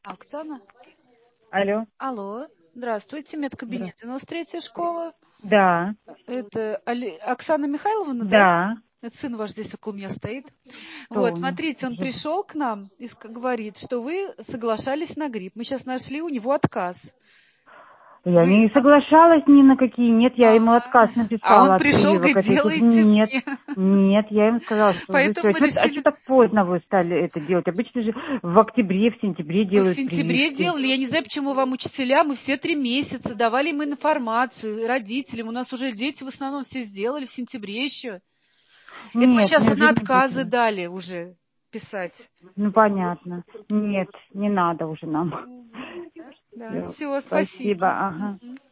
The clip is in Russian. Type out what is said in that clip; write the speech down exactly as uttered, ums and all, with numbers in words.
Оксана? Алло. Алло. Здравствуйте, медкабинет девяносто третья школа. Да. Это Али... Оксана Михайловна, да? Да. Это сын ваш здесь около меня стоит. Вот, Тоня. смотрите, он пришел к нам и ск- говорит, что вы соглашались на грипп. Мы сейчас нашли у него отказ. Я Вы... не соглашалась ни на какие. Нет, я А, ему отказ а он написала от пришел, прививок говорит, от этих. делайте Нет. мне. Нет, я ему сказала, что уже Поэтому все. мы А решили... что так поздно вы стали это делать? Обычно же в октябре, в сентябре Мы в делают сентябре прививки. делали, я не знаю, почему вам учителя, мы все три месяца давали им информацию, родителям. У нас уже дети в основном все сделали в сентябре еще. Это мы Нет, сейчас мне и уже на не отказы нужно. дали уже писать. Ну, понятно. Нет, не надо уже нам. Мгм. Да, да. Всё, Все, спасибо, спасибо. ага. Мгм.